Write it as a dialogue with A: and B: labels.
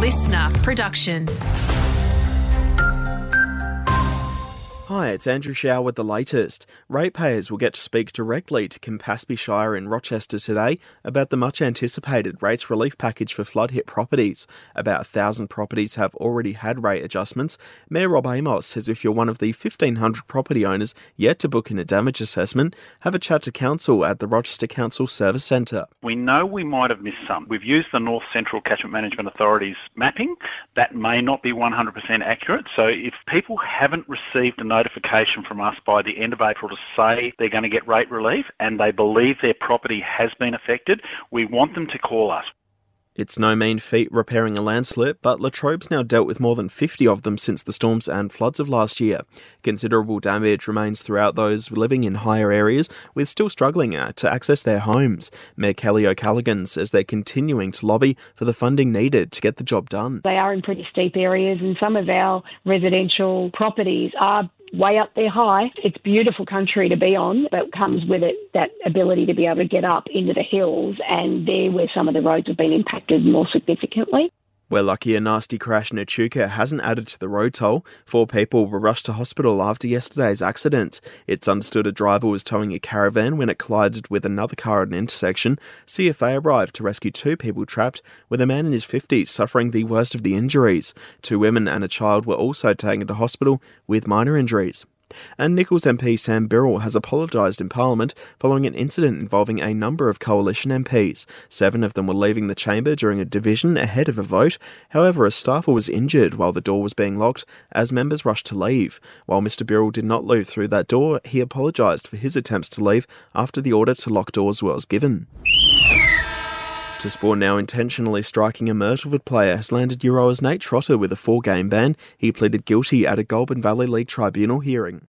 A: listener production.
B: Hi, it's Andrew Shaw with the latest. Ratepayers will get to speak directly to Campaspe Shire in Rochester today about the much-anticipated rates relief package for flood-hit properties. About 1,000 properties have already had rate adjustments. Mayor Rob Amos says if you're one of the 1,500 property owners yet to book in a damage assessment, have a chat to Council at the Rochester Council Service Centre.
C: We know we might have missed some. We've used the North Central Catchment Management Authority's mapping. That may not be 100% accurate, so if people haven't received a notification from us by the end of April to say they're going to get rate relief and they believe their property has been affected, we want them to call us.
B: It's no mean feat repairing a landslip, but Latrobe's now dealt with more than 50 of them since the storms and floods of last year. Considerable damage remains throughout those living in higher areas, with still struggling to access their homes. Mayor Kelly O'Callaghan says they're continuing to lobby for the funding needed to get the job done.
D: They are in pretty steep areas, and some of our residential properties are way up there high. It's beautiful country to be on, but comes with it that ability to be able to get up into the hills, and there where some of the roads have been impacted more significantly.
B: We're lucky a nasty crash in Echuca hasn't added to the road toll. 4 people were rushed to hospital after yesterday's accident. It's understood a driver was towing a caravan when it collided with another car at an intersection. CFA arrived to rescue 2 people trapped, with a man in his 50s suffering the worst of the injuries. 2 women and a child were also taken to hospital with minor injuries. And Nichols MP Sam Birrell has apologised in Parliament following an incident involving a number of Coalition MPs. 7 of them were leaving the chamber during a division ahead of a vote. However, a staffer was injured while the door was being locked as members rushed to leave. While Mr Birrell did not leave through that door, he apologised for his attempts to leave after the order to lock doors was given. To sport now, intentionally striking a Myrtleford player has landed Euroa's Nate Trotter with a 4-game ban. He pleaded guilty at a Goulburn Valley League tribunal hearing.